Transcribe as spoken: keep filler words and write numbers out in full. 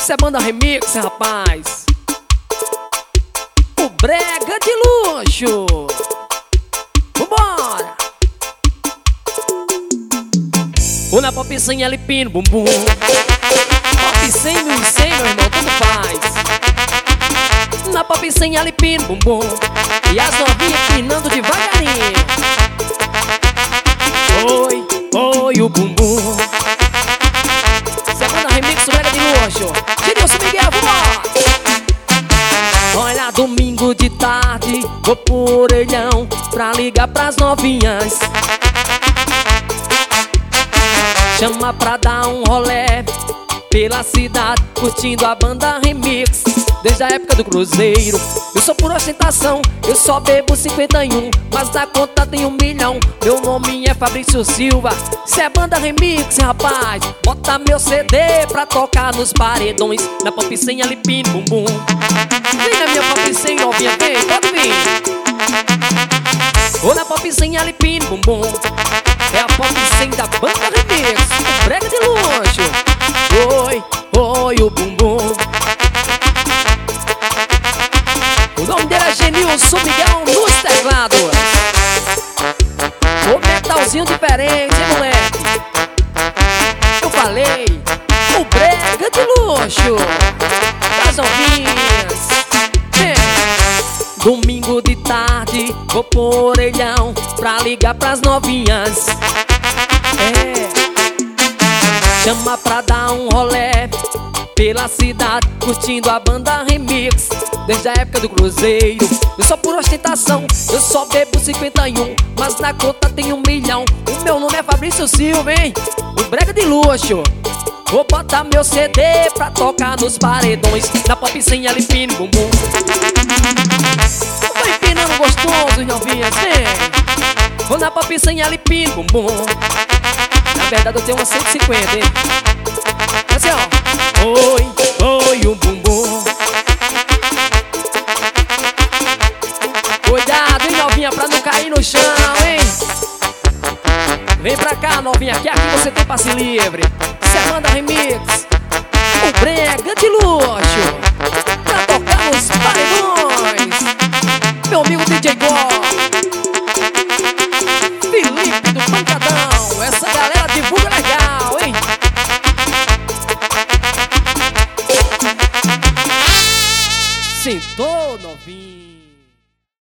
Isso é banda remix, rapaz. O brega de luxo. Vambora. O na pop sem L P no bumbum. Pop sem mil e cem, meu irmão, tudo faz. Na pop sem L P no bumbum. E as novinhas empinando devagarinho. Oi, oi, o bumbum. Segunda remix, brega de luxo. Genilson Miguel, vambora. Olha, domingo de tarde, vou pro orelhão pra ligar pras novinhas. Chama pra dar um rolé pela cidade, curtindo a banda remix. Desde a época do cruzeiro, eu sou por ostentação, eu só bebo cinquenta e um, mas na conta tem um milhão. Meu nome é Fabrício Silva, cê é banda remix, rapaz. Bota meu C D pra tocar nos paredões, na pop sem L P no bumbum. Vem na minha pop sem novinha, vem, pode vir. Ou na pop sem L P no bumbum. É a pop sem da banda remix, o brega de luxo. Oi, oi, o bumbum. O nome dele é Genilson Miguel nos teclados. O metalzinho diferente, hein, moleque? Eu falei, o brega de luxo das novinhas. É. Domingo de tarde, vou pro orelhão pra ligar pras novinhas. É. Chama pra dar um rolé pela cidade, curtindo a banda remix. Desde a época do cruzeiro, eu só por ostentação, eu só bebo cinquenta e um, mas na conta tem um milhão. O meu nome é Fabrício Silva, hein? O brega de luxo. Vou botar meu C D pra tocar nos paredões, na pop sem L P no bumbum. Tô empinando gostoso, novinhas, vem. Vou na pop sem L P no bumbum. Na verdade eu tenho uma cento e cinquenta, hein? Assim, ó. Oi, oi, o bumbum. Cuidado, hein, novinha, pra não cair no chão, hein? Vem pra cá, novinha, que aqui você tem passe livre. Cê manda remix, o brega de luxo, pra tocar nos paredões. Meu amigo D J Gol.